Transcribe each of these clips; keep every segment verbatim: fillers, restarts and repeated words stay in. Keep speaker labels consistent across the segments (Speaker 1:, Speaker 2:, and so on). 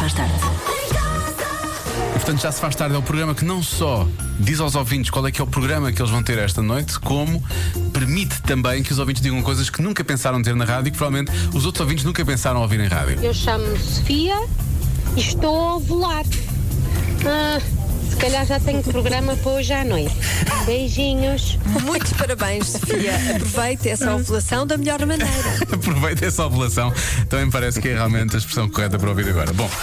Speaker 1: faz tarde.
Speaker 2: E, portanto, Já se faz tarde é o programa que não só diz aos ouvintes qual é que é o programa que eles vão ter esta noite, como permite também que os ouvintes digam coisas que nunca pensaram ter na rádio e que provavelmente os outros ouvintes nunca pensaram ouvir em rádio.
Speaker 3: Eu chamo-me Sofia e estou a ovular. Ah, se calhar já tenho programa para hoje à noite. Beijinhos.
Speaker 4: Muitos parabéns, Sofia. Aproveite essa ovulação da melhor maneira.
Speaker 2: Aproveita essa ovulação. Também me parece que é realmente a expressão correta para ouvir agora. Bom.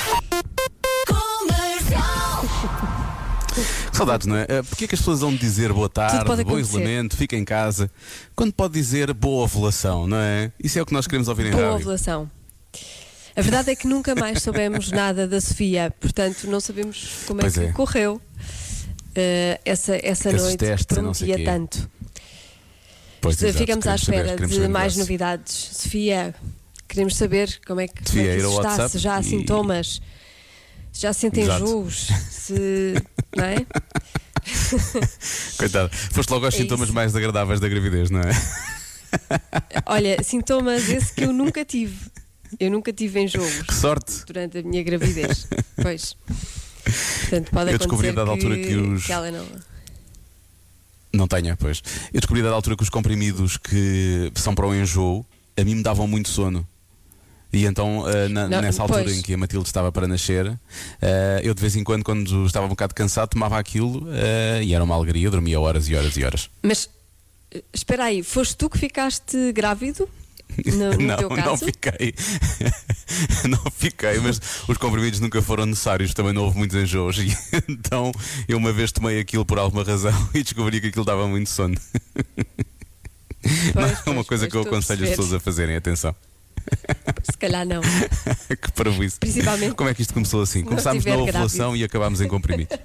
Speaker 2: Saudades, não é? Uh, Porquê é que as pessoas vão dizer boa tarde, bom isolamento, fica em casa, quando pode dizer boa ovulação, não é? Isso é o que nós queremos ouvir em
Speaker 4: boa
Speaker 2: rádio.
Speaker 4: Boa ovulação. A verdade é que nunca mais soubemos nada da Sofia, portanto não sabemos como é
Speaker 2: Pois
Speaker 4: que
Speaker 2: é.
Speaker 4: correu uh, essa, essa
Speaker 2: Esses
Speaker 4: noite
Speaker 2: testes,
Speaker 4: que
Speaker 2: não sei
Speaker 4: prometia
Speaker 2: quê.
Speaker 4: tanto.
Speaker 2: Pois,
Speaker 4: Se-
Speaker 2: exato,
Speaker 4: Ficamos à
Speaker 2: queremos saber,
Speaker 4: espera
Speaker 2: queremos
Speaker 4: de
Speaker 2: saber o
Speaker 4: mais
Speaker 2: negócio.
Speaker 4: novidades. Sofia, queremos saber como é que, como
Speaker 2: Sofia,
Speaker 4: é que
Speaker 2: ir
Speaker 4: isso
Speaker 2: ao
Speaker 4: está,
Speaker 2: WhatsApp
Speaker 4: se já há
Speaker 2: e-
Speaker 4: sintomas, se já sentem
Speaker 2: Exato.
Speaker 4: enjoos, se. Não é?
Speaker 2: Coitado, foste logo aos
Speaker 4: É
Speaker 2: sintomas
Speaker 4: isso.
Speaker 2: mais desagradáveis da gravidez, não é?
Speaker 4: Olha, sintomas esse que eu nunca tive. Eu nunca tive enjoos
Speaker 2: Que sorte!
Speaker 4: durante a minha gravidez. Pois. Portanto, pode
Speaker 2: Eu descobri
Speaker 4: acontecer
Speaker 2: a dada altura que os-
Speaker 4: que ela não.
Speaker 2: Não tenha, pois. Eu descobri a dada altura que os comprimidos que são para o enjoo, a mim me davam muito sono. E então, ah, na-
Speaker 4: Não,
Speaker 2: nessa altura
Speaker 4: pois.
Speaker 2: em que a Matilde estava para nascer, ah, eu de vez em quando, quando estava um bocado cansado, tomava aquilo ah, e era uma alegria, dormia horas e horas e horas.
Speaker 4: Mas eh, espera aí, foste tu que ficaste grávido? No, no
Speaker 2: não,
Speaker 4: teu caso?
Speaker 2: não fiquei. Não fiquei, mas os comprimidos nunca foram necessários, também não houve muitos enjoos. E então, eu uma vez tomei aquilo por alguma razão e descobri que aquilo dava muito sono.
Speaker 4: Pois,
Speaker 2: Não é uma
Speaker 4: pois,
Speaker 2: coisa
Speaker 4: pois,
Speaker 2: que eu
Speaker 4: estou a
Speaker 2: aconselho as
Speaker 4: perceber.
Speaker 2: pessoas a fazerem, atenção.
Speaker 4: Se calhar não.
Speaker 2: Que parvoíce.
Speaker 4: Principalmente
Speaker 2: Como é que isto começou assim?
Speaker 4: se não
Speaker 2: Começámos na
Speaker 4: estiver
Speaker 2: ovulação
Speaker 4: grávido.
Speaker 2: e acabámos em comprimidos.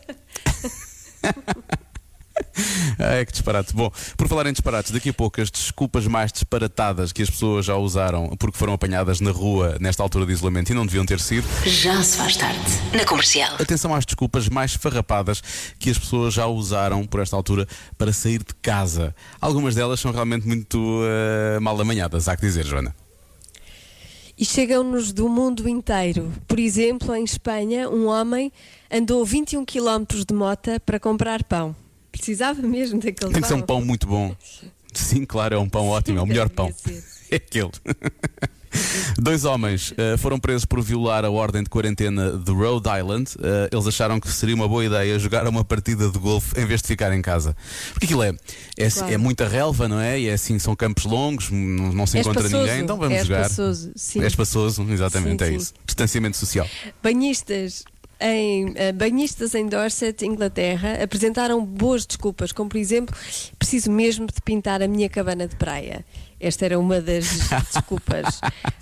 Speaker 2: Ah, é que disparate. Bom, por falar em disparates, daqui a pouco as desculpas mais disparatadas que as pessoas já usaram porque foram apanhadas na rua nesta altura de isolamento e não deviam ter sido.
Speaker 1: Já se faz tarde. Na Comercial.
Speaker 2: Atenção às desculpas mais farrapadas que as pessoas já usaram por esta altura para sair de casa. Algumas delas são realmente muito uh, mal amanhadas, há que dizer, Joana.
Speaker 4: E chegam-nos do mundo inteiro. Por exemplo, em Espanha, um homem andou vinte e um quilómetros de mota para comprar pão. Precisava mesmo daquele
Speaker 2: Tem que ser
Speaker 4: pão.
Speaker 2: um pão muito bom. Sim, claro, é um pão ótimo, é o melhor pão.
Speaker 4: Devia ser.
Speaker 2: É aquele. Dois homens uh, foram presos por violar a ordem de quarentena de Rhode Island. Uh, eles acharam que seria uma boa ideia jogar uma partida de golfe em vez de ficar em casa. Porque aquilo é, é,
Speaker 4: Claro.
Speaker 2: é muita relva, não é? E é assim, são campos longos, não, não se
Speaker 4: É
Speaker 2: encontra
Speaker 4: espaçoso,
Speaker 2: ninguém. Então vamos
Speaker 4: é
Speaker 2: jogar.
Speaker 4: espaçoso, sim.
Speaker 2: É espaçoso, exatamente,
Speaker 4: Sim,
Speaker 2: é
Speaker 4: sim.
Speaker 2: isso. Distanciamento social.
Speaker 4: Banhistas em, eh, banhistas em Dorset, Inglaterra, apresentaram boas desculpas, como por exemplo, preciso mesmo de pintar a minha cabana de praia. Esta era uma das desculpas.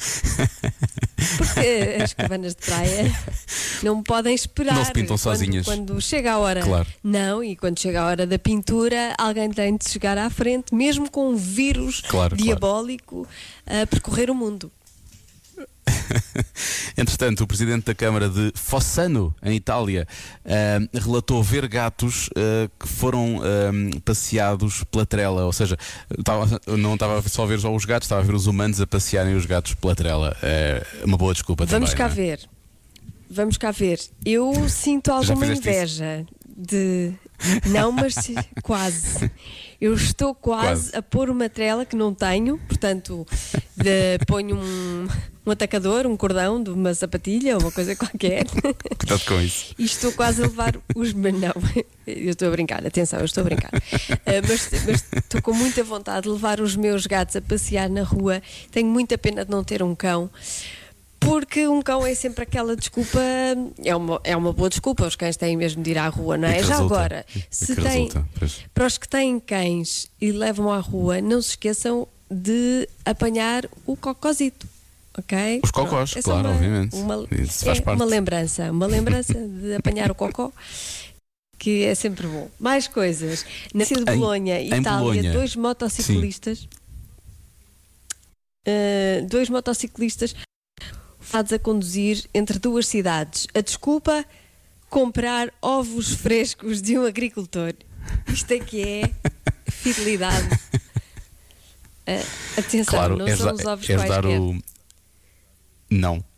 Speaker 4: Porque as cabanas de praia não podem esperar.
Speaker 2: Não se pintam
Speaker 4: quando,
Speaker 2: sozinhas.
Speaker 4: Quando chega a hora.
Speaker 2: Claro.
Speaker 4: Não, e quando chega a hora da pintura, alguém tem de chegar à frente, mesmo com um vírus
Speaker 2: Claro, claro.
Speaker 4: diabólico a percorrer o mundo.
Speaker 2: Entretanto, o presidente da Câmara de Fossano, em Itália, ah, relatou ver gatos ah, que foram ah, passeados pela trela. Ou seja, estava- não estava só a ver só os gatos, estava a ver os humanos a passearem os gatos pela trela. É uma boa desculpa
Speaker 4: Vamos
Speaker 2: também.
Speaker 4: cá
Speaker 2: não é?
Speaker 4: ver. Vamos cá ver. Eu sinto alguma
Speaker 2: fizeste
Speaker 4: inveja de. Não, mas quase. Eu estou quase,
Speaker 2: Quase.
Speaker 4: a pôr uma trela que não tenho, portanto, de, ponho um, um atacador, um cordão de uma sapatilha ou uma coisa qualquer.
Speaker 2: Cuidado com isso.
Speaker 4: E estou quase a levar os. Mas não, eu estou a brincar, atenção, eu estou a brincar. Ah, mas, mas estou com muita vontade de levar os meus gatos a passear na rua. Tenho muita pena de não ter um cão. Porque um cão é sempre aquela desculpa, é uma, é uma boa desculpa, os cães têm mesmo de ir à rua, não
Speaker 2: E
Speaker 4: é?
Speaker 2: que
Speaker 4: Já
Speaker 2: resulta.
Speaker 4: agora,
Speaker 2: E
Speaker 4: se
Speaker 2: que
Speaker 4: tem,
Speaker 2: resulta, pois.
Speaker 4: para os que têm cães e levam à rua, não se esqueçam de apanhar o cocozito, ok?
Speaker 2: Os cocós,
Speaker 4: Pronto, é só
Speaker 2: claro,
Speaker 4: uma,
Speaker 2: obviamente.
Speaker 4: Uma,
Speaker 2: Isso faz
Speaker 4: é
Speaker 2: parte.
Speaker 4: uma lembrança, uma lembrança de apanhar o cocó. Que é sempre bom. Mais coisas. Na cidade de
Speaker 2: Em-
Speaker 4: Bolonha,
Speaker 2: em
Speaker 4: Itália,
Speaker 2: Bolonha.
Speaker 4: dois motociclistas. Uh, dois motociclistas fados a conduzir entre duas cidades. A desculpa: comprar ovos frescos de um agricultor. Isto é que é fidelidade. Uh, atenção,
Speaker 2: Claro,
Speaker 4: não
Speaker 2: és,
Speaker 4: são
Speaker 2: da-
Speaker 4: os ovos
Speaker 2: és dar
Speaker 4: quaisquer.
Speaker 2: o. Não.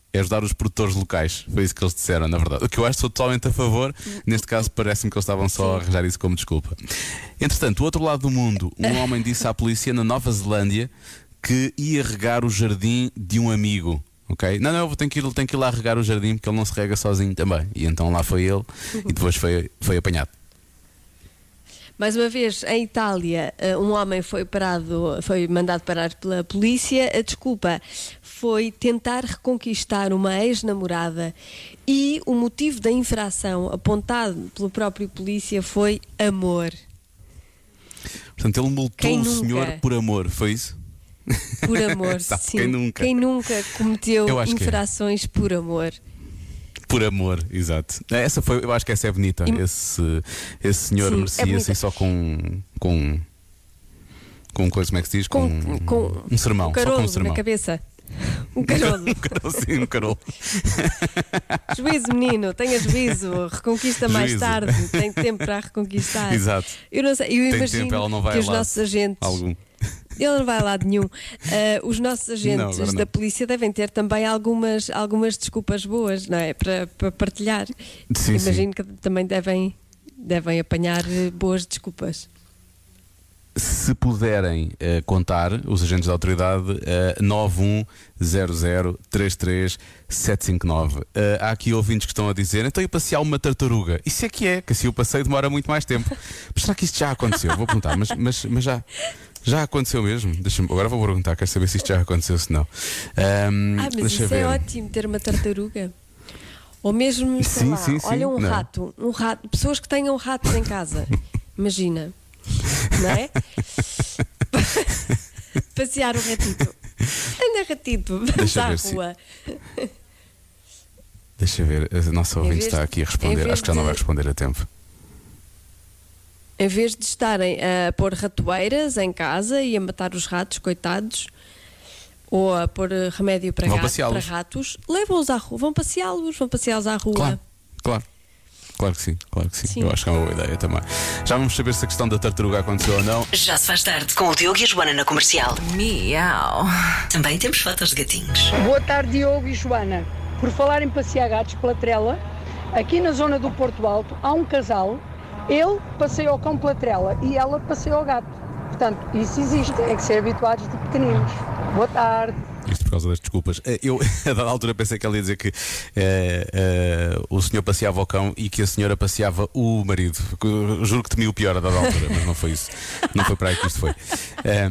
Speaker 2: é ajudar os produtores locais. Foi isso que eles disseram, na verdade. O que eu acho que sou totalmente a favor. Neste caso, parece-me que eles estavam só a arranjar isso como desculpa. Entretanto, do outro lado do mundo, um homem disse à polícia na Nova Zelândia que ia regar o jardim de um amigo. Ok? Não, não, eu tenho que, ir, tenho que ir lá regar o jardim porque ele não se rega sozinho também. E então lá foi ele e depois foi, foi apanhado.
Speaker 4: Mais uma vez, em Itália, um homem foi parado, foi mandado parar pela polícia. A desculpa foi tentar reconquistar uma ex-namorada e o motivo da infração apontado pelo próprio polícia foi amor.
Speaker 2: Portanto, ele multou
Speaker 4: Quem
Speaker 2: o
Speaker 4: nunca?
Speaker 2: senhor por amor, foi isso?
Speaker 4: Por amor,
Speaker 2: Sabe,
Speaker 4: sim.
Speaker 2: quem nunca?
Speaker 4: Quem nunca cometeu
Speaker 2: Eu acho que é.
Speaker 4: infrações por amor?
Speaker 2: Por amor, exato. Essa foi, eu acho que essa é bonita.
Speaker 4: E-
Speaker 2: Esse, esse senhor
Speaker 4: Sim, é
Speaker 2: merecia
Speaker 4: bonita.
Speaker 2: assim só com. com. com coisa, como é que se diz?
Speaker 4: Com,
Speaker 2: Com,
Speaker 4: com
Speaker 2: um sermão.
Speaker 4: um
Speaker 2: Só com
Speaker 4: carolo
Speaker 2: um sermão.
Speaker 4: na cabeça. Um carolo.
Speaker 2: Um carol, sim, um carol.
Speaker 4: Juízo, menino, tenha juízo, reconquista mais
Speaker 2: Juízo.
Speaker 4: tarde, tem tempo para reconquistar.
Speaker 2: Exato.
Speaker 4: Eu não sei, eu
Speaker 2: Tem
Speaker 4: imagino
Speaker 2: tempo, ela não vai
Speaker 4: que os
Speaker 2: lá
Speaker 4: nossos agentes.
Speaker 2: algum.
Speaker 4: Ele não vai a lado nenhum. Uh, os nossos agentes
Speaker 2: Não, agora não.
Speaker 4: da polícia devem ter também algumas, algumas desculpas boas, não é? Para, para partilhar.
Speaker 2: Sim,
Speaker 4: Imagino que também devem, devem apanhar eh, boas desculpas.
Speaker 2: Se puderem eh, contar, os agentes da autoridade, uh, nove um zero zero três três sete cinco nove. Eh, há aqui ouvintes que estão a dizer: então eu passear uma tartaruga. Isso é que é, que assim o passeio demora muito mais tempo. Mas será que isto já aconteceu? Vou perguntar, mas, mas, mas já, já aconteceu mesmo? Deixa-me, agora vou perguntar, quero saber se isto já aconteceu, se não. Ahm,
Speaker 4: Ah, mas
Speaker 2: deixa
Speaker 4: isso
Speaker 2: ver.
Speaker 4: é ótimo, ter uma tartaruga. Ou mesmo, sei
Speaker 2: Sim,
Speaker 4: lá,
Speaker 2: sim, sim,
Speaker 4: olha um
Speaker 2: não.
Speaker 4: rato, um rato, pessoas que tenham ratos em casa. Imagina, não é? Passear o ratito. Anda, ratito, vamos
Speaker 2: Deixa
Speaker 4: à
Speaker 2: ver se-
Speaker 4: rua.
Speaker 2: Deixa ver, a nossa ouvinte
Speaker 4: vez
Speaker 2: está
Speaker 4: de-
Speaker 2: aqui a
Speaker 4: em
Speaker 2: responder.
Speaker 4: vez
Speaker 2: Acho que já não
Speaker 4: de-
Speaker 2: vai responder a tempo.
Speaker 4: Em vez de estarem a pôr ratoeiras em casa e a matar os ratos, coitados, ou a pôr eh, remédio para,
Speaker 2: Vão
Speaker 4: gato, para
Speaker 2: passeá-los.
Speaker 4: ratos, levam-os à rua, vão passeá-los, vão passeá-los à rua.
Speaker 2: Claro, claro. Claro que sim, claro que sim.
Speaker 4: Sim.
Speaker 2: Eu acho que é uma boa ideia também. Já vamos saber se a questão da tartaruga aconteceu ou não.
Speaker 1: Já se faz tarde com o Diogo e a Joana na Comercial. Miau. Também temos fotos de gatinhos.
Speaker 5: Boa tarde, Diogo e Joana. Por falar em passear gatos pela trela, aqui na zona do Porto Alto há um casal, ele passeia o cão pela trela e ela passeia o gato. Portanto, isso existe, é que ser habituados de pequeninos. Boa tarde.
Speaker 2: Isto por causa das desculpas. Eh, Eu, a dada altura, pensei que ela ia dizer que eh, eh, o senhor passeava o cão e que a senhora passeava o marido. Eu juro que temi o pior a dada altura, mas não foi isso. Não foi para aí que isto foi. Eh,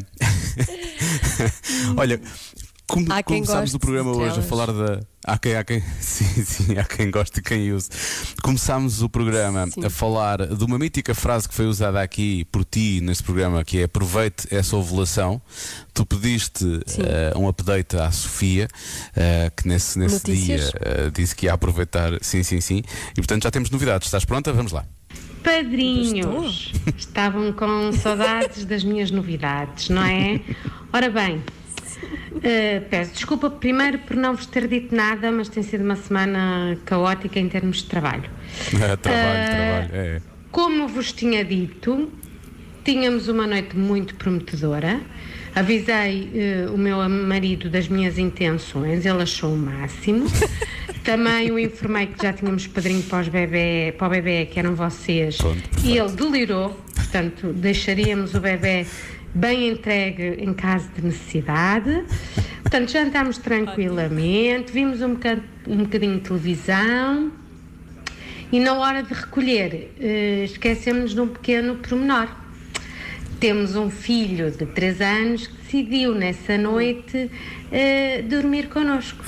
Speaker 2: Olha, como,
Speaker 4: Há quem
Speaker 2: começámos
Speaker 4: goste
Speaker 2: o programa
Speaker 4: de
Speaker 2: hoje a
Speaker 4: trelas.
Speaker 2: falar da. Há quem, há quem, sim, sim, há quem goste e quem use. Começámos o programa
Speaker 4: Sim.
Speaker 2: a falar de uma mítica frase que foi usada aqui por ti neste programa, que é: aproveite essa ovulação. Tu pediste eh, um update à Sofia, eh, que nesse, nesse
Speaker 4: Notícias?
Speaker 2: dia eh, disse que ia aproveitar. Sim, sim, sim. E portanto já temos novidades. Estás pronta? Vamos lá.
Speaker 6: Padrinhos, estavam com saudades das minhas novidades, não é? Ora bem, eh, peço desculpa primeiro por não vos ter dito nada, mas tem sido uma semana caótica em termos de trabalho.
Speaker 2: trabalho,
Speaker 6: Ah,
Speaker 2: trabalho. É.
Speaker 6: Como vos tinha dito, tínhamos uma noite muito prometedora. Avisei eh, o meu marido das minhas intenções, ele achou o máximo. Também o informei que já tínhamos padrinho para, os bebê, para o bebê, que eram vocês,
Speaker 2: Pronto, perfeito.
Speaker 6: e ele delirou. Portanto, deixaríamos o bebê bem entregue em caso de necessidade. Portanto, jantámos tranquilamente, vimos um bocadinho, um bocadinho de televisão. E na hora de recolher, eh, esquecemos de um pequeno pormenor. Temos um filho de três anos que decidiu nessa noite eh, dormir connosco.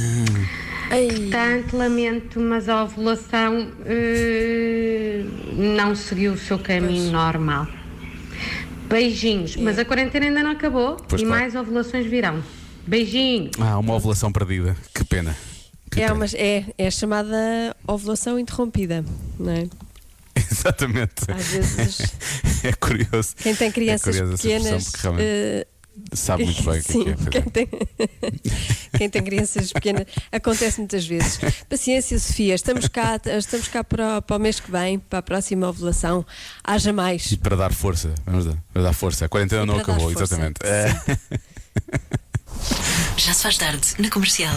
Speaker 4: Ei,
Speaker 6: Portanto, lamento, mas a ovulação eh, não seguiu o seu caminho normal. Beijinhos, mas a quarentena ainda não acabou
Speaker 2: Pois
Speaker 6: e
Speaker 2: claro.
Speaker 6: mais ovulações virão. Beijinhos.
Speaker 2: Ah, uma ovulação perdida. Que pena. Que
Speaker 4: é,
Speaker 2: pena.
Speaker 4: uma, é, é a chamada ovulação interrompida, não é?
Speaker 2: Exatamente.
Speaker 4: Às vezes,
Speaker 2: É curioso.
Speaker 4: quem tem crianças
Speaker 2: é curiosa essa expressão,
Speaker 4: pequenas.
Speaker 2: porque realmente
Speaker 4: eh,
Speaker 2: sabe muito bem o que é
Speaker 4: Sim,
Speaker 2: que é. pois
Speaker 4: quem
Speaker 2: é.
Speaker 4: tem, quem tem crianças pequenas acontece muitas vezes. Paciência, Sofia, estamos cá, estamos cá para, o- para o mês que vem, para a próxima ovulação. Haja mais.
Speaker 2: E para dar força, vamos dar, para dar força. A quarentena
Speaker 4: E
Speaker 2: não
Speaker 4: para dar
Speaker 2: acabou,
Speaker 4: força,
Speaker 2: exatamente.
Speaker 4: sim.
Speaker 2: É.
Speaker 1: Já se faz tarde na Comercial.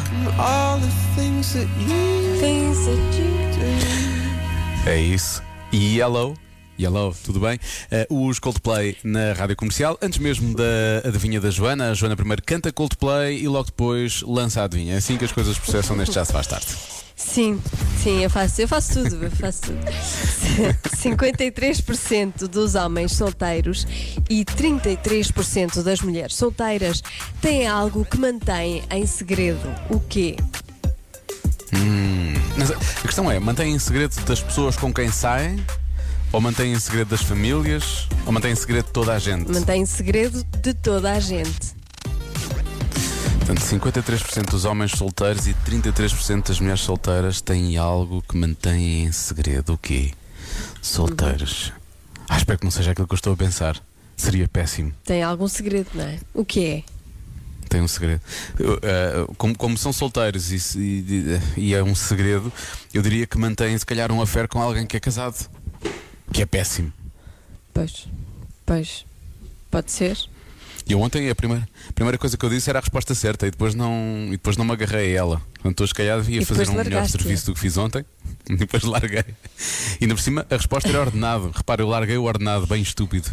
Speaker 2: É isso. Yellow. Yellow, tudo bem? Uh, os Coldplay na Rádio Comercial. Antes mesmo da adivinha da Joana, a Joana primeiro canta Coldplay e logo depois lança a adivinha. É assim que as coisas processam neste Já se faz tarde.
Speaker 4: Sim, sim, eu faço, eu faço tudo, eu faço tudo. cinquenta e três por cento dos homens solteiros e trinta e três por cento das mulheres solteiras têm algo que mantém em segredo. O quê?
Speaker 2: Hum, mas a questão é, mantém em segredo das pessoas com quem saem? Ou mantém em segredo das famílias? Ou mantém em segredo de toda a gente?
Speaker 4: Mantém em segredo de toda a gente.
Speaker 2: Portanto, cinquenta e três por cento dos homens solteiros e trinta e três por cento das mulheres solteiras têm algo que mantêm em segredo. O quê? Solteiros. Uhum. Ah, espero que não seja aquilo que eu estou a pensar. Seria péssimo.
Speaker 4: Tem algum segredo, não é? O que é?
Speaker 2: Tem um segredo. Uh, como, como são solteiros e, e, e é um segredo, eu diria que mantêm se calhar um affair com alguém que é casado. Que é péssimo.
Speaker 4: Pois, pois, pode ser.
Speaker 2: E ontem a primeira, a primeira coisa que eu disse era a resposta certa e depois não, e depois não me agarrei a ela. Portanto, estou escalhado e ia fazer um melhor serviço do que fiz ontem e depois larguei. E ainda por cima a resposta era ordenado. Repara, eu larguei o ordenado, bem estúpido.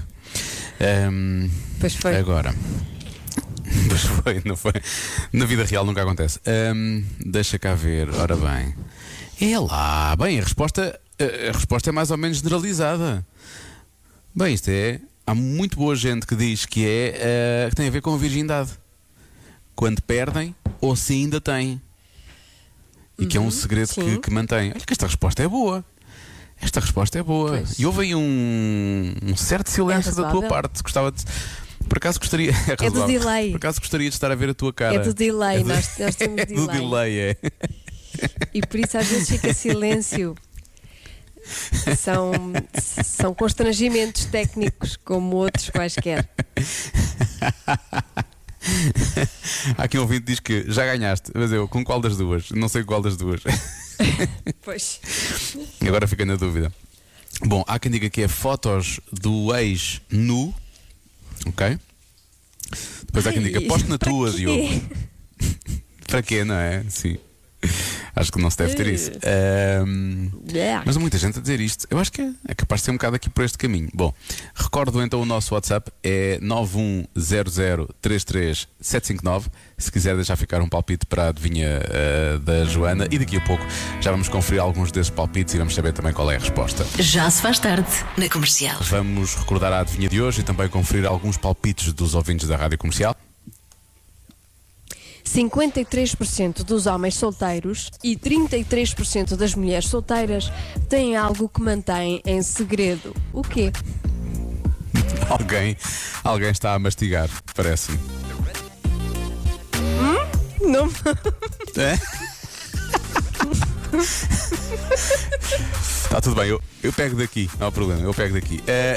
Speaker 2: Um,
Speaker 4: pois foi.
Speaker 2: Agora. Pois foi, não foi. Na vida real nunca acontece. Um, deixa cá ver, ora bem. É lá, bem, a resposta. A resposta é mais ou menos generalizada. Bem, isto é. Há muito boa gente que diz que é uh, que tem a ver com a virgindade. Quando perdem ou se ainda têm. E uhum, que é um segredo que, que mantém. Olha que esta resposta é boa. Esta resposta é boa. Pois. E houve aí um, um certo silêncio é da tua parte. Gostava de. Por acaso gostaria. É,
Speaker 4: é do delay.
Speaker 2: Por acaso gostaria de estar a ver a tua cara.
Speaker 4: É do delay. É do, nós, nós temos
Speaker 2: é
Speaker 4: delay.
Speaker 2: do delay, é.
Speaker 4: E por isso às vezes fica silêncio. São, são constrangimentos técnicos como outros quaisquer.
Speaker 2: Há aqui um ouvinte que diz que já ganhaste, mas eu com qual das duas? Não sei qual das duas.
Speaker 4: Pois.
Speaker 2: Agora fiquei na dúvida. Bom, há quem diga que é fotos do ex nu. Ok. Depois há quem diga posto na tua, Diogo. Para quê, não é? Sim. Acho que não se deve ter isso. Um, mas há muita gente a dizer isto. Eu acho que é, é capaz de ser um bocado aqui por este caminho. Bom, recordo então o nosso WhatsApp é nove um zero zero três três sete cinco nove. Se quiser deixar ficar um palpite para a adivinha uh, da Joana. E daqui a pouco já vamos conferir alguns desses palpites e vamos saber também qual é a resposta.
Speaker 1: Já se faz tarde na Comercial.
Speaker 2: Vamos recordar a adivinha de hoje e também conferir alguns palpites dos ouvintes da Rádio Comercial.
Speaker 4: cinquenta e três por cento dos homens solteiros e trinta e três por cento das mulheres solteiras têm algo que mantém em segredo. O quê?
Speaker 2: Alguém, alguém está a mastigar, parece-me.
Speaker 4: Hum? Não.
Speaker 2: É? Está tudo bem, eu, eu pego daqui, não há problema, eu pego daqui. É...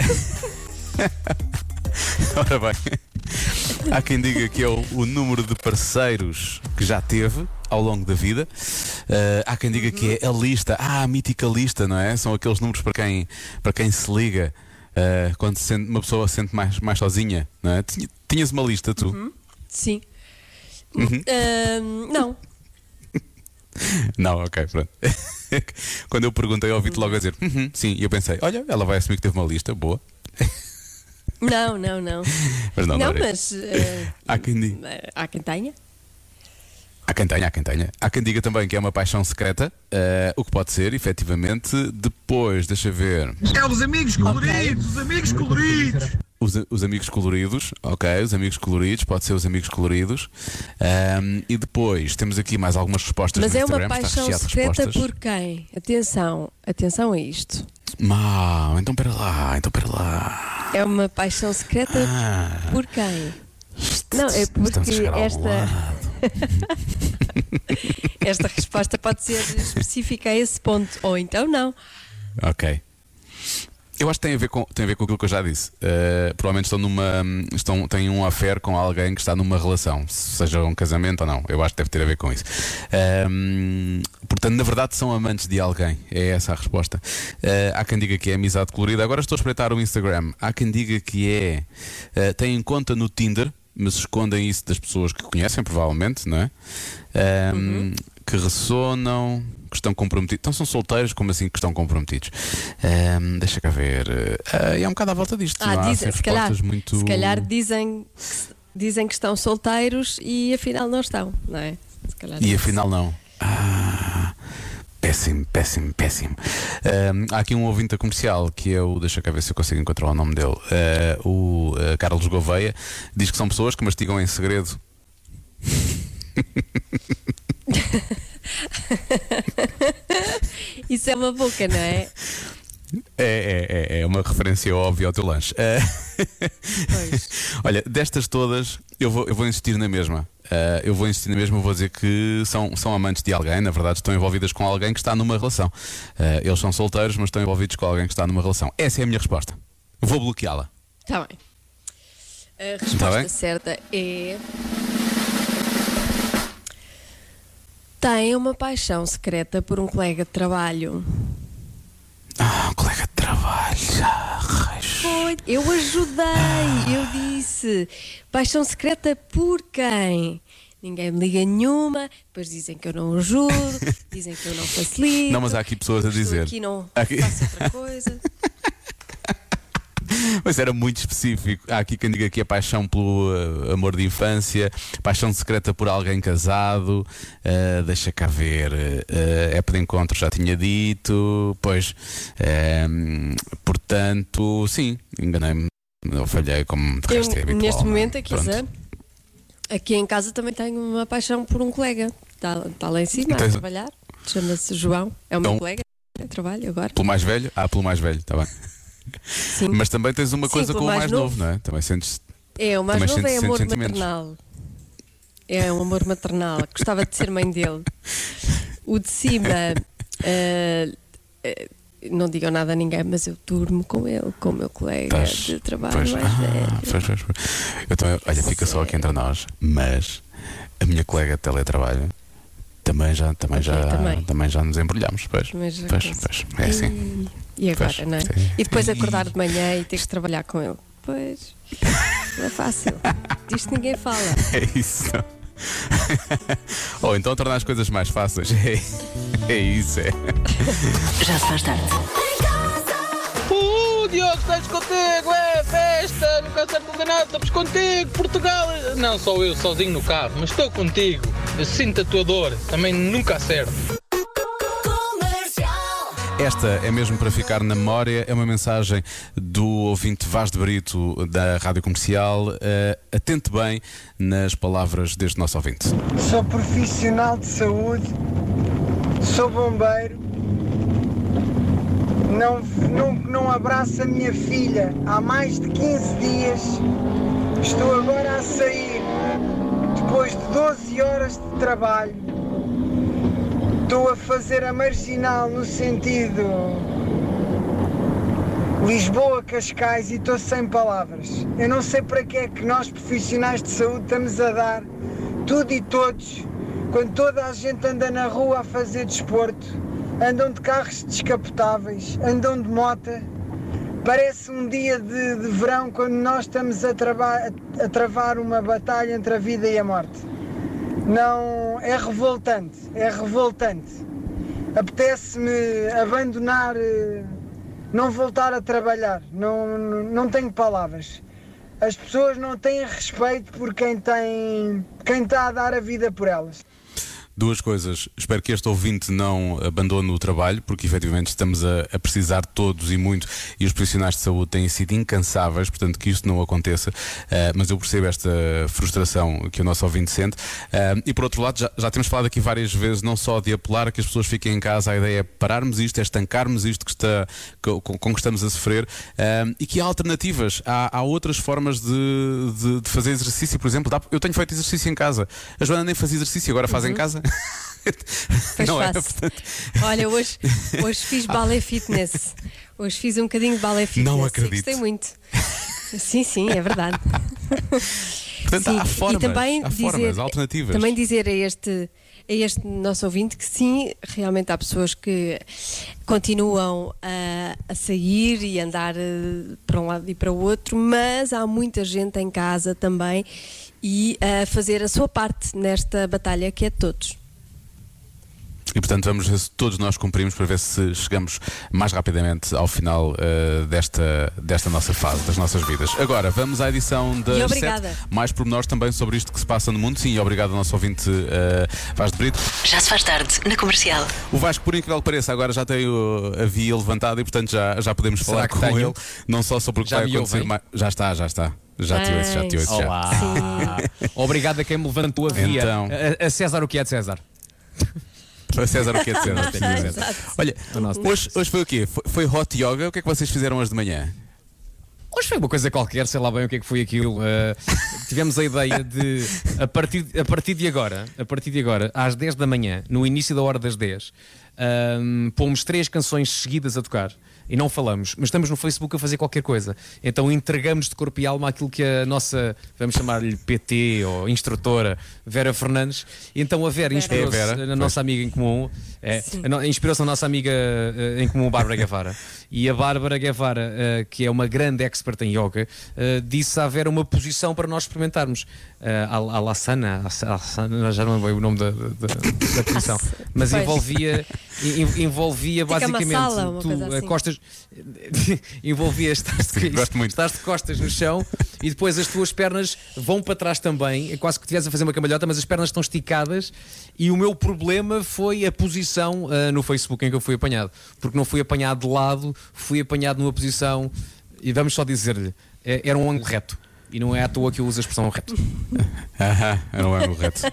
Speaker 2: Ora bem. Há quem diga que é o, o número de parceiros que já teve ao longo da vida. Uh, há quem diga que é a lista. Ah, a mítica lista, não é? São aqueles números para quem, para quem se liga uh, quando se sente, uma pessoa se sente mais, mais sozinha, não é? Tinhas uma lista, tu?
Speaker 4: Uhum. Sim.
Speaker 2: Uhum.
Speaker 4: Uh, não.
Speaker 2: Não, ok, pronto. Quando eu perguntei, ouvi-te logo a dizer uhum, sim, e eu pensei, olha, ela vai assumir que teve uma lista, boa.
Speaker 4: Não, não, não.
Speaker 2: Mas não,
Speaker 4: não,
Speaker 2: não
Speaker 4: mas uh,
Speaker 2: há quem diga.
Speaker 4: Há quem tenha.
Speaker 2: Há quem tenha, há quem tenha. Há quem diga também que é uma paixão secreta, uh, o que pode ser, efetivamente. Depois, deixa ver.
Speaker 7: É os amigos coloridos, okay. Os amigos coloridos.
Speaker 2: Os, os amigos coloridos, ok, os amigos coloridos, pode ser os amigos coloridos. Um, e depois temos aqui mais algumas respostas.
Speaker 4: Mas
Speaker 2: no
Speaker 4: é
Speaker 2: Instagram,
Speaker 4: uma paixão secreta por quem? Atenção, atenção a isto.
Speaker 2: Mau, então para lá, então para lá.
Speaker 4: É uma paixão secreta ah, por quem? Não, é porque esta esta resposta pode ser específica a esse ponto, ou então não.
Speaker 2: Ok. Eu acho que tem a ver com, tem a ver com aquilo que eu já disse. Uh, provavelmente estão numa. Estão, têm um affair com alguém que está numa relação, seja um casamento ou não. Eu acho que deve ter a ver com isso. Uh, portanto, na verdade, são amantes de alguém. É essa a resposta. Uh, há quem diga que é amizade colorida. Agora estou a espreitar o Instagram. Há quem diga que é. Uh, tem conta no Tinder. mas escondem isso das pessoas que conhecem, provavelmente, não é? Um, uhum. Que ressonam, que estão comprometidos. Então são solteiros, como assim que estão comprometidos? Um, deixa cá ver. Uh, e é um bocado à volta disto.
Speaker 4: Ah,
Speaker 2: não há,
Speaker 4: dizem,
Speaker 2: assim,
Speaker 4: se, calhar,
Speaker 2: muito...
Speaker 4: se calhar dizem, dizem que estão solteiros e afinal não estão, não é? Se calhar
Speaker 2: e afinal não. Ah, péssimo, péssimo, péssimo. Um, há aqui um ouvinte da comercial que é o. Deixa cá ver se eu consigo encontrar o nome dele. Uh, o uh, Carlos Gouveia diz que são pessoas que mastigam em segredo.
Speaker 4: Isso é uma boca, não é?
Speaker 2: É, é, é uma referência óbvia ao teu lanche. Uh, Olha, destas todas, eu vou, eu vou insistir na mesma. Uh, eu vou insistir na mesma, eu vou dizer que são, são amantes de alguém, na verdade estão envolvidas com alguém que está numa relação. Uh, eles são solteiros, mas estão envolvidos com alguém que está numa relação. Essa é a minha resposta. Vou bloqueá-la.
Speaker 4: Está bem. A resposta tá bem? certa é. Tem uma paixão secreta por um colega de trabalho.
Speaker 2: Ah, um colega de trabalho. Ah,
Speaker 4: Foi, eu ajudei, ah. eu disse. Paixão secreta por quem? Ninguém me liga nenhuma, depois dizem que eu não ajudo, dizem que eu não facilito.
Speaker 2: Não, mas há aqui pessoas a dizer.
Speaker 4: Aqui não
Speaker 2: aqui...
Speaker 4: faço outra coisa.
Speaker 2: Mas era muito específico. Há aqui quem diga que é paixão pelo uh, amor de infância, paixão secreta por alguém casado. Uh, deixa cá ver. Uh, é por encontro, já tinha dito. Pois, uh, portanto, sim, enganei-me. Eu falhei como de resto é habitual.
Speaker 4: Neste momento, aqui, aqui em casa também tenho uma paixão por um colega. Está, está lá em cima Tens... a trabalhar. Chama-se João. É o meu então, colega. Eu trabalho agora.
Speaker 2: Pelo mais velho? Ah, pelo mais velho, está bem.
Speaker 4: Sim.
Speaker 2: Mas também tens uma
Speaker 4: Sim,
Speaker 2: coisa com o mais, mais novo. novo, não é?
Speaker 4: Também sentes. É, o mais novo é amor maternal. É um amor maternal. Gostava de ser mãe dele. O de cima, uh, uh, não digam nada a ninguém, mas eu durmo com ele, com o meu colega Tás, de trabalho pois, mais ah, velho.
Speaker 2: Pois, pois, pois. Eu também, olha, fica só aqui entre nós, mas a minha colega de teletrabalho. Também já, também, okay, já, também. também já nos embrulhamos, pois. pois, pois é assim.
Speaker 4: E, e agora, pois, não é? Sim. E depois acordar de manhã e ter que trabalhar com ele. Pois, não é fácil. Disto ninguém fala.
Speaker 2: É isso. Ou então tornar as coisas mais fáceis. É, é isso, é.
Speaker 1: Já se faz tarde.
Speaker 7: Uh, Diogo, estás contigo, é festa, nunca acertas a nada, estamos contigo, Portugal. Não sou eu sozinho no carro, mas estou contigo. Eu sinto a tua dor, também nunca acerto.
Speaker 2: Esta é mesmo para ficar na memória, é uma mensagem do ouvinte Vaz de Brito da Rádio Comercial. Uh, atente bem nas palavras deste nosso ouvinte.
Speaker 8: Sou profissional de saúde, sou bombeiro, não, não, não abraço a minha filha há mais de quinze dias, estou agora a sair depois de doze horas de trabalho. Estou a fazer a marginal no sentido Lisboa-Cascais e estou sem palavras. Eu não sei para que é que nós profissionais de saúde estamos a dar tudo e todos, quando toda a gente anda na rua a fazer desporto, andam de carros descapotáveis, andam de mota. Parece um dia de, de verão quando nós estamos a, trava, a travar uma batalha entre a vida e a morte. Não, é revoltante, é revoltante. Apetece-me abandonar, não voltar a trabalhar, não, não, não tenho palavras. As pessoas não têm respeito por quem tem, quem está a dar a vida por elas.
Speaker 2: Duas coisas. Espero que este ouvinte não abandone o trabalho, porque efetivamente estamos a, a precisar de todos e muito, e os profissionais de saúde têm sido incansáveis, portanto que isto não aconteça. Uh, mas eu percebo esta frustração que o nosso ouvinte sente. Uh, e por outro lado, já, já temos falado aqui várias vezes, não só de apelar a que as pessoas fiquem em casa, a ideia é pararmos isto, é estancarmos isto que está, com, com que estamos a sofrer, uh, e que há alternativas. Há, há outras formas de, de, de fazer exercício, por exemplo. Dá, eu tenho feito exercício em casa. A Joana nem faz exercício, agora faz uhum. em casa.
Speaker 4: Pois
Speaker 2: não
Speaker 4: faço.
Speaker 2: É, portanto...
Speaker 4: Olha, hoje, hoje fiz balé fitness. Hoje fiz um bocadinho de balé fitness.
Speaker 2: Não acredito.
Speaker 4: Gostei muito. Sim, sim, é verdade.
Speaker 2: Portanto,
Speaker 4: sim.
Speaker 2: há formas,
Speaker 4: e também
Speaker 2: há
Speaker 4: dizer,
Speaker 2: formas alternativas.
Speaker 4: Também dizer a este, a este nosso ouvinte que sim, realmente há pessoas que continuam a, a sair e andar para um lado e para o outro, mas há muita gente em casa também e a fazer a sua parte nesta batalha que é de todos.
Speaker 2: E portanto vamos ver se todos nós cumprimos para ver se chegamos mais rapidamente ao final uh, desta, desta nossa fase, das nossas vidas. Agora vamos à edição das sete. Mais pormenores também sobre isto que se passa no mundo. Sim, e obrigado ao nosso ouvinte uh, Vaz de Brito.
Speaker 1: Já se faz tarde na Comercial.
Speaker 2: O Vasco, por incrível que pareça, agora já tem o, a via levantada e portanto já, já podemos
Speaker 9: Será
Speaker 2: falar
Speaker 9: que
Speaker 2: com
Speaker 9: tenho?
Speaker 2: ele. Não só sobre o que
Speaker 9: Já
Speaker 2: vai
Speaker 9: me
Speaker 2: acontecer
Speaker 9: ouvem?
Speaker 2: mais. Já está, já está. Já te ouço, já te ouço. já.
Speaker 9: Olá. Obrigado a quem me levantou a via.
Speaker 2: Então.
Speaker 9: A, a César, o que é de César?
Speaker 2: Para César, o que é de César? Tem que dizer. Olha, hoje, hoje foi o quê? Foi, foi hot yoga? O que é que vocês fizeram hoje de manhã?
Speaker 9: Hoje foi uma coisa qualquer, sei lá bem o que é que foi aquilo. Uh, tivemos a ideia de, a partir, a partir de agora, a partir de agora, às dez da manhã, no início da hora das dez, um, pomos três canções seguidas a tocar. E não falamos, mas estamos no Facebook a fazer qualquer coisa. Então entregamos de corpo e alma aquilo que a nossa, vamos chamar-lhe P T ou instrutora, Vera Fernandes. Então a Vera inspirou-se
Speaker 2: É a Vera,
Speaker 9: na nossa amiga em comum, é, no- inspirou-se na nossa amiga eh, em comum, Bárbara Guevara. E a Bárbara Guevara, eh, que é uma grande expert em yoga, eh, disse à Vera uma posição para nós experimentarmos. Uh, a Alasana, Alasana, já não lembro o nome da, da, da posição, mas
Speaker 4: Pois.
Speaker 9: envolvia, en- envolvia
Speaker 4: Fica uma
Speaker 9: basicamente
Speaker 4: sala, uma
Speaker 9: tu
Speaker 4: coisa
Speaker 9: uh,
Speaker 4: assim.
Speaker 9: costas, envolvia estás de,
Speaker 2: Gosto muito.
Speaker 9: estás de costas no chão e depois as tuas pernas vão para trás também, é quase que estivesse a fazer uma cambalhota, mas as pernas estão esticadas. E o meu problema foi a posição uh, no Facebook em que eu fui apanhado, porque não fui apanhado de lado, fui apanhado numa posição, e vamos só dizer-lhe, eh, era um ângulo reto. E não é à toa que eu uso a expressão reto.
Speaker 2: Aham, não é correto.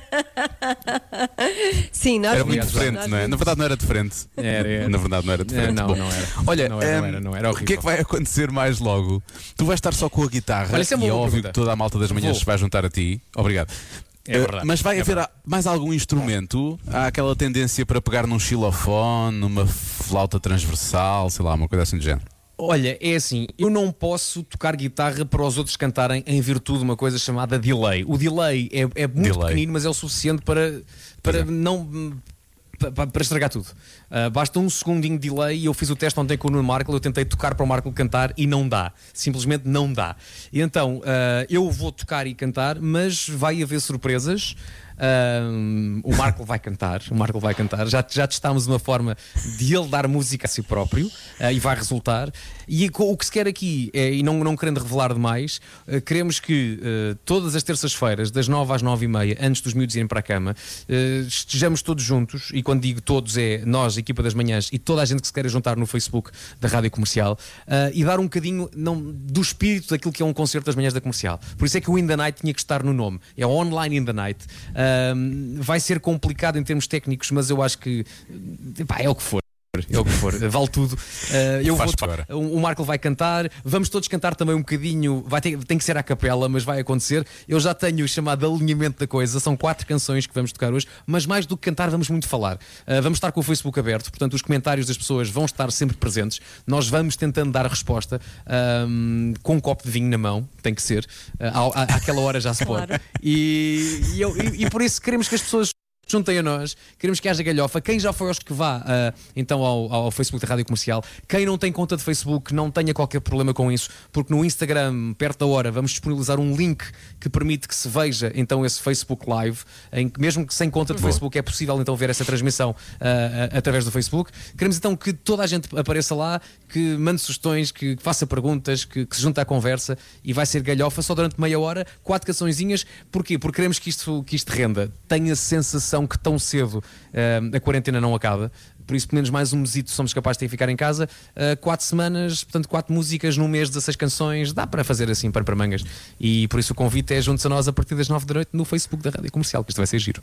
Speaker 4: Sim, nós
Speaker 2: Era muito
Speaker 4: vimos,
Speaker 2: diferente,
Speaker 4: nós
Speaker 2: não é?
Speaker 4: vimos.
Speaker 2: Na verdade não era diferente.
Speaker 9: Era, era.
Speaker 2: Na verdade não era diferente.
Speaker 9: É, não,
Speaker 2: Bom,
Speaker 9: não era.
Speaker 2: Olha,
Speaker 9: Não era, não
Speaker 2: hum,
Speaker 9: era, não era, horrível.
Speaker 2: o que é que vai acontecer mais logo? Tu vais estar só com a guitarra.
Speaker 9: Olha, isso é uma
Speaker 2: e é
Speaker 9: boa
Speaker 2: óbvio
Speaker 9: pergunta.
Speaker 2: que toda a malta das manhãs
Speaker 9: Vou.
Speaker 2: se vai juntar a ti. Obrigado.
Speaker 9: É
Speaker 2: Uh,
Speaker 9: verdade,
Speaker 2: mas vai
Speaker 9: é
Speaker 2: haver
Speaker 9: verdade.
Speaker 2: mais algum instrumento? Há aquela tendência para pegar num xilofone, numa flauta transversal, sei lá, uma coisa assim do género.
Speaker 9: Olha, é assim, eu não posso tocar guitarra para os outros cantarem em virtude de uma coisa chamada delay. O delay é, é muito
Speaker 2: Delay.
Speaker 9: pequenino, mas é o suficiente para, para
Speaker 2: é.
Speaker 9: não... Para, para estragar tudo. Uh, basta um segundinho de delay. E eu fiz o teste ontem com o Nuno Marco. Eu tentei tocar para o Marco cantar e não dá. Simplesmente não dá. E então uh, eu vou tocar e cantar, mas vai haver surpresas. Uh, o Marco vai cantar. O Marco vai cantar. Já, já testámos uma forma de ele dar música a si próprio uh, e vai resultar. E o que se quer aqui é, e não, não querendo revelar demais, uh, queremos que uh, todas as terças-feiras, das nove às nove e meia, antes dos miúdos irem para a cama, uh, estejamos todos juntos. E quando digo todos, é nós, a equipa das manhãs, e toda a gente que se queira juntar no Facebook da Rádio Comercial, uh, e dar um bocadinho não, do espírito daquilo que é um concerto das manhãs da Comercial. Por isso é que o In The Night tinha que estar no nome. É online In The Night. Uh, vai ser complicado em termos técnicos, mas eu acho que pá, é o que for. É o que for, vale tudo. Uh, eu
Speaker 2: Faz
Speaker 9: vou,
Speaker 2: agora.
Speaker 9: o Marco vai cantar, vamos todos cantar também um bocadinho. Vai ter, tem que ser à capela, mas vai acontecer. Eu já tenho o chamado alinhamento da coisa. São quatro canções que vamos tocar hoje, mas mais do que cantar, vamos muito falar. Uh, vamos estar com o Facebook aberto, portanto, os comentários das pessoas vão estar sempre presentes. Nós vamos tentando dar a resposta um, com um copo de vinho na mão, tem que ser. Uh, à, àquela hora já se pode.
Speaker 4: Claro.
Speaker 9: E, e, eu- e- e por isso queremos que as pessoas juntem a nós, queremos que haja galhofa. Quem já foi aos que vá uh, então ao, ao Facebook da Rádio Comercial, quem não tem conta de Facebook, não tenha qualquer problema com isso, porque no Instagram, perto da hora, vamos disponibilizar um link que permite que se veja então esse Facebook Live, em que mesmo que sem conta de Facebook é possível então ver essa transmissão uh, uh, através do Facebook. Queremos então que toda a gente apareça lá, que mande sugestões, que, que faça perguntas, que, que se junte à conversa, e vai ser galhofa só durante meia hora, quatro cançõezinhas. Porquê? Porque queremos que isto, que isto renda. Tenha a sensação que tão cedo uh, a quarentena não acaba. Por isso, pelo menos mais um mesito somos capazes de ficar em casa. Uh, quatro semanas, portanto, quatro músicas num mês, dezasseis canções, dá para fazer assim, para para mangas. E por isso o convite é junto-se a nós a partir das nove da noite no Facebook da Rádio Comercial, que isto vai ser giro.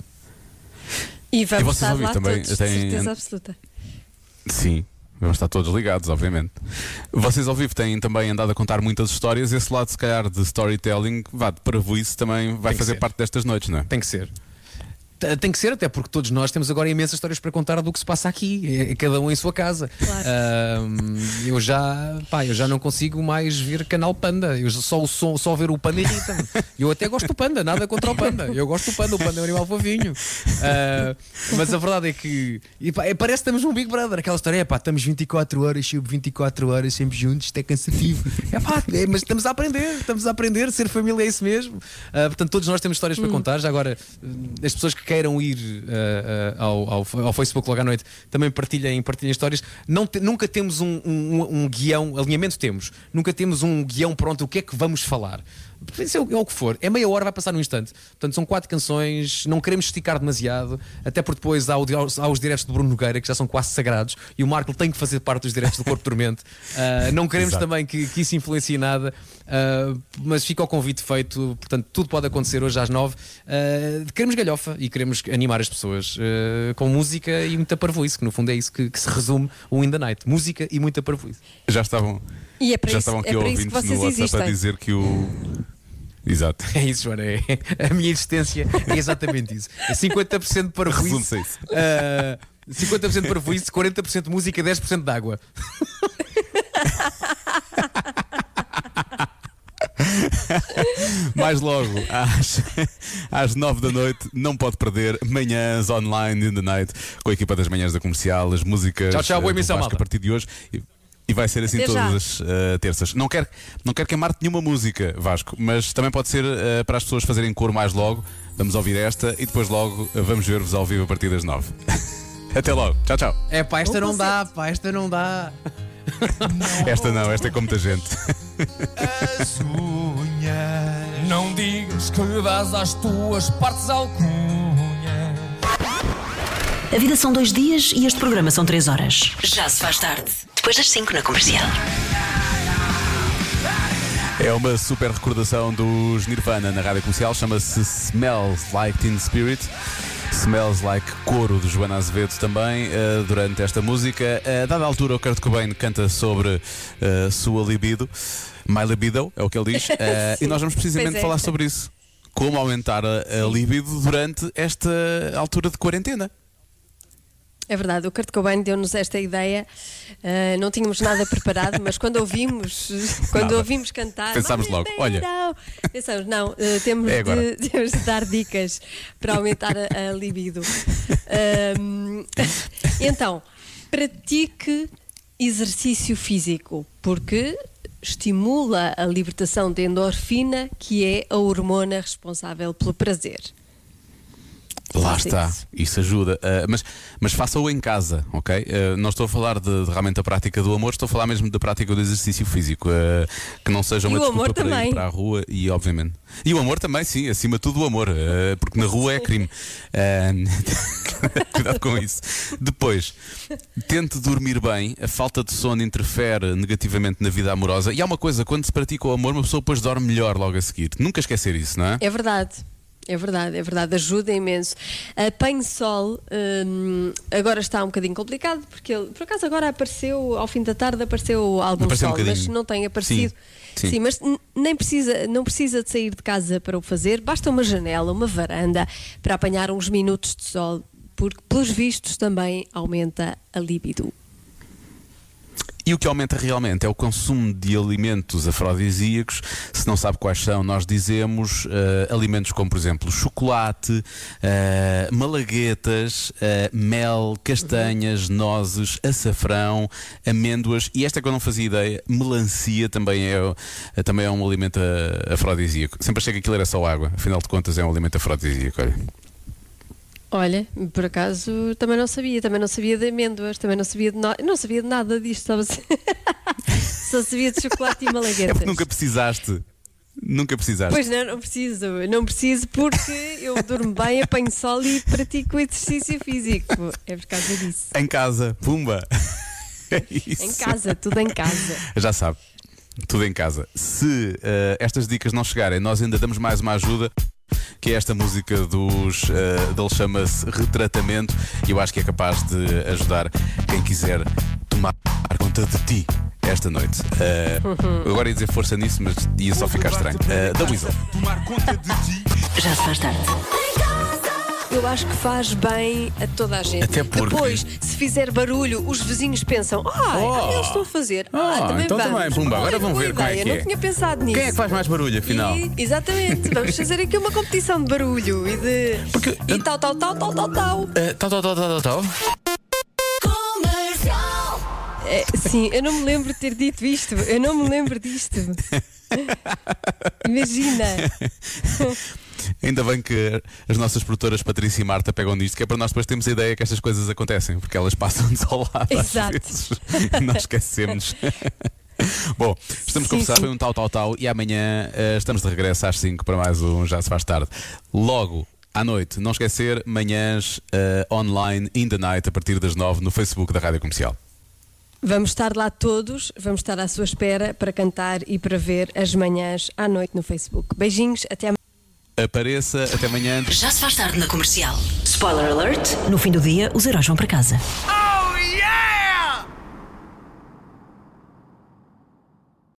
Speaker 4: E
Speaker 2: E
Speaker 4: vamos
Speaker 2: vocês
Speaker 4: estar
Speaker 2: ouviram
Speaker 4: lá
Speaker 2: também,
Speaker 4: todos, de
Speaker 2: têm-
Speaker 4: certeza absoluta.
Speaker 2: Sim, vamos estar todos ligados, obviamente. Vocês ao vivo têm também andado a contar muitas histórias. Esse lado, se calhar, de storytelling, vá, de paravoíce também vai
Speaker 9: Tem que
Speaker 2: fazer
Speaker 9: ser.
Speaker 2: parte destas noites, não é?
Speaker 9: Tem que ser. Tem que ser, até porque todos nós temos agora imensas histórias para contar do que se passa aqui, cada um em sua casa.
Speaker 4: Claro.
Speaker 9: Uh, eu, já, pá, eu já não consigo mais ver canal Panda. Eu só, o som, só ver o Panda irrita-me. Eu até gosto do Panda, nada contra o Panda. Eu gosto do Panda, o Panda é um animal fofinho. Uh, mas a verdade é que e, pá, parece que estamos num Big Brother. Aquela história é pá, estamos vinte e quatro horas, sobre vinte e quatro horas sempre juntos, isto é cansativo. É, pá, é, mas estamos a aprender, estamos a aprender, ser família é isso mesmo. Uh, portanto, todos nós temos histórias para contar. Já agora, as pessoas que queiram ir uh, uh, ao, ao, ao Facebook logo à noite também partilhem, partilhem histórias. Não te, nunca temos um, um, um guião, alinhamento temos, nunca temos um guião pronto, o que é que vamos falar. Isso é o, é o que for, é meia hora, vai passar num instante. Portanto, são quatro canções, não queremos esticar demasiado, até porque depois há, o, há os diretos de Bruno Nogueira, que já são quase sagrados, e o Marco tem que fazer parte dos diretos do Corpo Dormente. Uh, não queremos
Speaker 2: Exato.
Speaker 9: também que, que isso influencie nada, uh, mas fica o convite feito. Portanto, tudo pode acontecer hoje às nove. Uh, queremos galhofa e queremos animar as pessoas uh, com música e muita parvoíce, que no fundo é isso que, que se resume o In The Night: música e muita parvoíce.
Speaker 2: Já estavam,
Speaker 4: E é para
Speaker 2: já
Speaker 4: isso,
Speaker 2: estavam aqui
Speaker 4: é para isso
Speaker 2: ouvintes
Speaker 4: que vocês
Speaker 2: no WhatsApp
Speaker 4: existem.
Speaker 2: a dizer que o. Exato.
Speaker 9: É isso, Joana. É, a minha existência é exatamente isso. É cinquenta por cento para
Speaker 2: Resume-se a isso.
Speaker 9: uh, cinquenta por cento para voice, quarenta por cento música, dez por cento de água.
Speaker 2: Mais logo, às, às nove da noite, não pode perder Manhãs Online in the Night com a equipa das Manhãs da Comercial, as músicas.
Speaker 9: Tchau, tchau, boa
Speaker 2: eh, do
Speaker 9: emissão,
Speaker 2: Vasco
Speaker 9: malta.
Speaker 2: a partir de hoje. E, e vai ser assim
Speaker 4: Até
Speaker 2: todas
Speaker 4: já.
Speaker 2: as uh, terças. Não quero, não quero queimar nenhuma música, Vasco, mas também pode ser uh, para as pessoas fazerem cor mais logo. Vamos ouvir esta e depois logo uh, vamos ver-vos ao vivo a partir das nove. Até logo. Tchau, tchau.
Speaker 9: É pá, esta não dá, pá, esta não dá.
Speaker 2: Esta não, esta é com muita gente.
Speaker 10: As unhas, não digas que dás às tuas partes alcunha.
Speaker 1: A vida são dois dias e este programa são três horas. Já se faz tarde. Depois das cinco na Comercial.
Speaker 2: É uma super recordação dos Nirvana na rádio comercial, chama-se Smells Like Teen Spirit. Smells Like Coro de Joana Azevedo também, uh, durante esta música. A uh, dada altura, o Kurt Cobain canta sobre uh, sua libido. My libido, é o que ele diz. Uh, e nós vamos precisamente
Speaker 4: Pois é.
Speaker 2: falar sobre isso. Como aumentar a, a libido durante esta altura de quarentena.
Speaker 4: É verdade, o Kurt Cobain deu-nos esta ideia. Uh, não tínhamos nada preparado, mas quando ouvimos, quando
Speaker 2: Nada.
Speaker 4: ouvimos cantar,
Speaker 2: Pensámos logo, olha.
Speaker 4: Não. Pensamos, não, uh, temos,
Speaker 2: É agora.
Speaker 4: de, temos de dar dicas para aumentar a, a libido. Um, então, pratique exercício físico, porque estimula a libertação de endorfina, que é a hormona responsável pelo prazer.
Speaker 2: Lá
Speaker 4: Faça
Speaker 2: está,
Speaker 4: isso.
Speaker 2: isso ajuda, uh, mas, mas faça-o em casa, ok? Uh, não estou a falar de, de realmente a prática do amor, estou a falar mesmo da prática do exercício físico, uh, que não seja uma
Speaker 4: E o
Speaker 2: desculpa
Speaker 4: amor
Speaker 2: para
Speaker 4: também.
Speaker 2: ir para a rua e, obviamente. E o amor também, sim, acima de tudo o amor, uh, porque na rua é crime. Uh, cuidado com isso. Depois, tente dormir bem, a falta de sono interfere negativamente na vida amorosa. E há uma coisa, quando se pratica o amor, uma pessoa depois dorme melhor logo a seguir. Nunca esquecer isso, não é?
Speaker 4: É verdade. É verdade, é verdade, ajuda imenso. Apanho sol, hum, agora está um bocadinho complicado, porque ele, por acaso agora apareceu, ao fim da tarde apareceu algum
Speaker 2: Apareceu um
Speaker 4: sol, mas
Speaker 2: bocadinho.
Speaker 4: não tem aparecido.
Speaker 2: Sim, sim.
Speaker 4: mas n- nem precisa, não precisa de sair de casa para o fazer, basta uma janela, uma varanda para apanhar uns minutos de sol, porque pelos vistos também aumenta a libido.
Speaker 2: E o que aumenta realmente é o consumo de alimentos afrodisíacos. Se não sabe quais são, nós dizemos uh, alimentos como, por exemplo, chocolate, uh, malaguetas, uh, mel, castanhas, nozes, açafrão, amêndoas. E esta é que eu não fazia ideia, melancia também é, uh, também é um alimento uh, afrodisíaco. Sempre achei que aquilo era só água, afinal de contas é um alimento afrodisíaco. Olha.
Speaker 4: Olha, por acaso também não sabia, também não sabia de amêndoas, também não sabia de, no... não sabia de nada disto, sabe? Só sabia de chocolate e malaguetas.
Speaker 2: É porque nunca precisaste. Nunca precisaste.
Speaker 4: Pois não, não preciso, não preciso porque eu durmo bem, apanho sol e pratico exercício físico. É por causa disso.
Speaker 2: Em casa, pumba. É isso.
Speaker 4: Em casa, tudo em casa.
Speaker 2: Já sabe, tudo em casa. Se uh, estas dicas não chegarem, nós ainda damos mais uma ajuda, que é esta música dos uh, dele, chama-se Retratamento, e eu acho que é capaz de ajudar quem quiser tomar conta de ti esta noite. Uh, agora ia dizer força nisso, mas ia só ficar estranho. Uh, da Weasel.
Speaker 10: Tomar conta de ti.
Speaker 1: Já se faz tarde.
Speaker 4: eu acho que faz bem a toda a gente.
Speaker 2: Até porque...
Speaker 4: Depois, se fizer barulho, os vizinhos pensam: ah,
Speaker 2: Oh.
Speaker 4: eles estão a fazer.
Speaker 2: Ah,
Speaker 4: Ah, também
Speaker 2: então
Speaker 4: vamos.
Speaker 2: também, pumba, agora
Speaker 4: Olha,
Speaker 2: vão
Speaker 4: boa
Speaker 2: ver como é
Speaker 4: ideia,
Speaker 2: que é.
Speaker 4: Não tinha pensado nisso.
Speaker 2: Quem é que faz mais barulho, afinal?
Speaker 4: E, exatamente, vamos fazer aqui uma competição de barulho e de.
Speaker 2: Porque-
Speaker 4: E tal, tal, tal, tal, tal, tal.
Speaker 2: Eh, Tal, tal, tal, tal, tal.
Speaker 4: É, sim, eu não me lembro de ter dito isto. Eu não me lembro disto. Imagina.
Speaker 2: Ainda bem que as nossas produtoras Patrícia e Marta pegam nisto, que é para nós depois termos a ideia que estas coisas acontecem, porque elas passam-nos ao lado
Speaker 4: Exato.
Speaker 2: às vezes. Nós esquecemos. Bom, estamos a
Speaker 4: Sim,
Speaker 2: conversar,
Speaker 4: sim.
Speaker 2: foi um tal, tal, tal, e amanhã eh, estamos de regresso às cinco para mais um Já Se Faz Tarde. Logo à noite, não esquecer, manhãs eh, online in the night a partir das nove no Facebook da Rádio Comercial.
Speaker 4: Vamos estar lá todos, vamos estar à sua espera para cantar e para ver as manhãs à noite no Facebook. Beijinhos, até amanhã.
Speaker 2: Apareça, até amanhã.
Speaker 1: Já se faz tarde na comercial. Spoiler alert: no fim do dia, os heróis vão para casa.